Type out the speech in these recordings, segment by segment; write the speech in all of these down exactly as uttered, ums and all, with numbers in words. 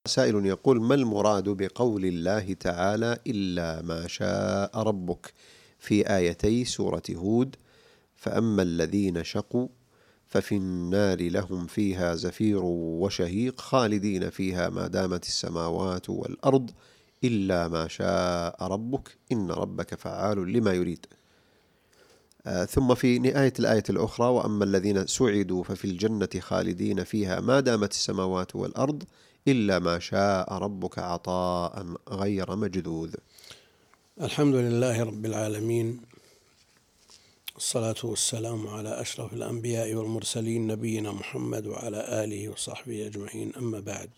سائل يقول: ما المراد بقول الله تعالى إلا ما شاء ربك في آيتي سورة هود؟ فأما الذين شقوا ففي النار لهم فيها زفير وشهيق خالدين فيها ما دامت السماوات والأرض إلا ما شاء ربك إن ربك فعال لما يريد. آه ثم في نهاية الآية الأخرى: وأما الذين سعدوا ففي الجنة خالدين فيها ما دامت السماوات والأرض إلا ما شاء ربك عطاء غير مجذوذ. الحمد لله رب العالمين، الصلاة والسلام على أشرف الأنبياء والمرسلين نبينا محمد وعلى آله وصحبه أجمعين. أما بعد،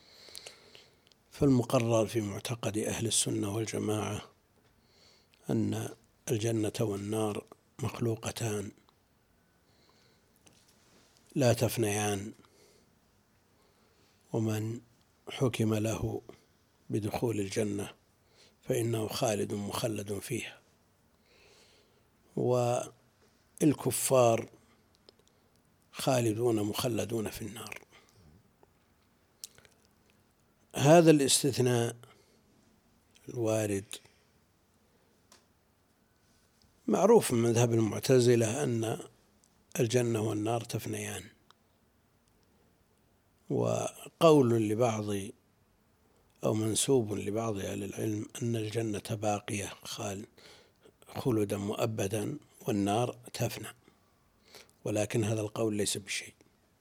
فالمقرر في معتقد أهل السنة والجماعة أن الجنة والنار مخلوقتان لا تفنيان، ومن حكم له بدخول الجنة فإنه خالد مخلد فيها، والكفار خالدون مخلدون في النار. هذا الاستثناء الوارد معروف من مذهب المعتزلة أن الجنة والنار تفنيان، وقول لبعض أو منسوب لبعض أهل العلم أن الجنة باقية خلدا مؤبدا والنار تفنى، ولكن هذا القول ليس بشيء.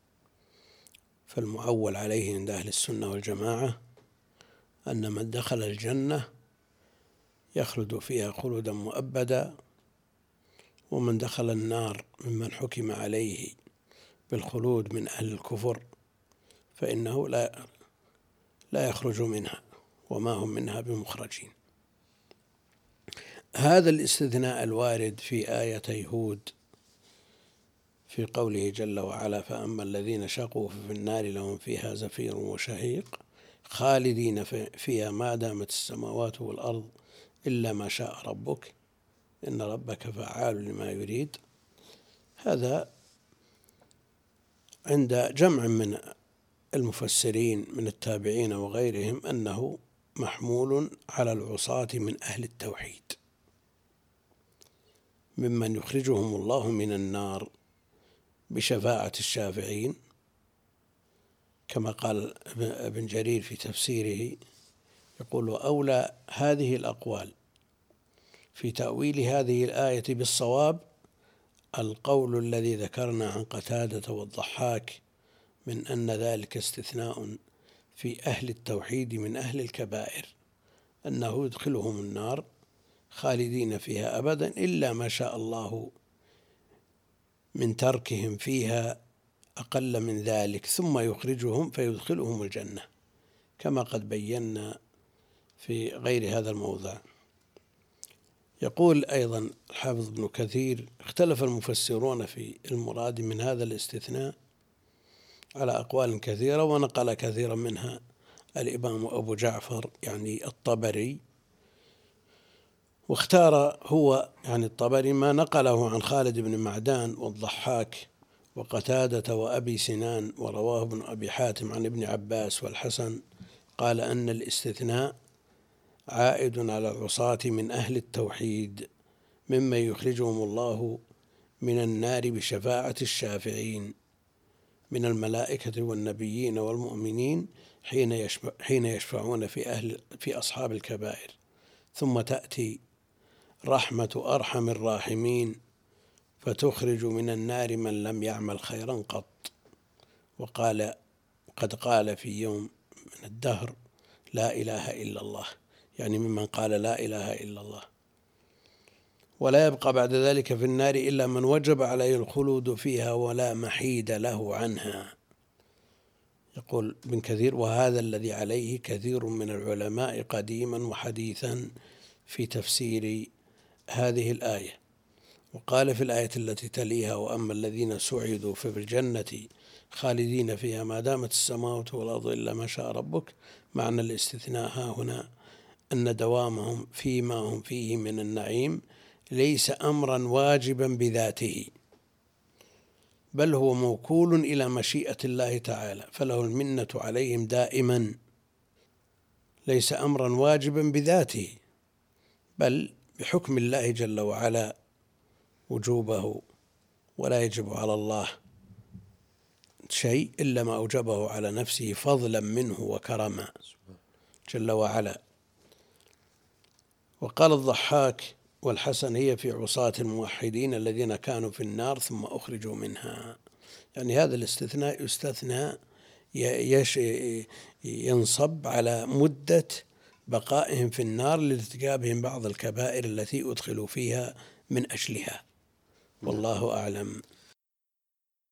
فالمعول عليه عند أهل السنة والجماعة أن من دخل الجنة يخلد فيها خلدا مؤبدا، ومن دخل النار ممن حكم عليه بالخلود من أهل الكفر فإنه لا لا يخرج منها وما هم منها بمخرجين. هذا الاستثناء الوارد في آيتي هود في قوله جل وعلا: فأما الذين شقوا ففي النار لهم فيها زفير وشهيق خالدين فيها ما دامت السماوات والأرض إلا ما شاء ربك إن ربك فعال لما يريد. هذا عند جمع من المفسرين من التابعين وغيرهم أنه محمول على العصاة من أهل التوحيد ممن يخرجهم الله من النار بشفاعة الشافعين، كما قال ابن جرير في تفسيره يقول: وأولى هذه الأقوال في تأويل هذه الآية بالصواب القول الذي ذكرنا عن قتادة والضحاك من أن ذلك استثناء في أهل التوحيد من أهل الكبائر، أنه يدخلهم النار خالدين فيها أبدا إلا ما شاء الله من تركهم فيها أقل من ذلك ثم يخرجهم فيدخلهم الجنة، كما قد بينا في غير هذا الموضع. يقول أيضا الحافظ ابن كثير: اختلف المفسرون في المراد من هذا الاستثناء على أقوال كثيرة، ونقل كثيرا منها الإمام أبو جعفر يعني الطبري، واختار هو يعني الطبري ما نقله عن خالد بن معدان والضحاك وقتادة وأبي سنان، ورواه ابن أبي حاتم عن ابن عباس والحسن، قال أن الاستثناء عائد على العصاة من أهل التوحيد مما يخرجهم الله من النار بشفاعة الشافعين من الملائكة والنبيين والمؤمنين حين حين يشفعون في أهل في أصحاب الكبائر، ثم تأتي رحمة أرحم الراحمين فتخرج من النار من لم يعمل خيرا قط. وقال قد قال في يوم من الدهر لا إله إلا الله، يعني ممن قال لا إله إلا الله، ولا يبقى بعد ذلك في النار إلا من وجب عليه الخلود فيها ولا محيد له عنها. يقول ابن كثير: وهذا الذي عليه كثير من العلماء قديما وحديثا في تفسير هذه الآية. وقال في الآية التي تليها: وأما الذين سعدوا ففي الجنة خالدين فيها ما دامت السماوات والأرض إلا ما شاء ربك. معنى الاستثناء ها هنا أن دوامهم فيما هم فيه من النعيم ليس أمرا واجبا بذاته، بل هو موكول إلى مشيئة الله تعالى، فله المنة عليهم دائما ليس أمرا واجبا بذاته، بل بحكم الله جل وعلا وجوبه، ولا يجب على الله شيء إلا ما أوجبه على نفسه فضلا منه وكرما جل وعلا. وقال الضحاك والحسن: هي في عصاة الموحدين الذين كانوا في النار ثم أخرجوا منها. يعني هذا الاستثناء يستثنى ينصب على مدة بقائهم في النار لارتكابهم بعض الكبائر التي أدخلوا فيها من أجلها، والله أعلم.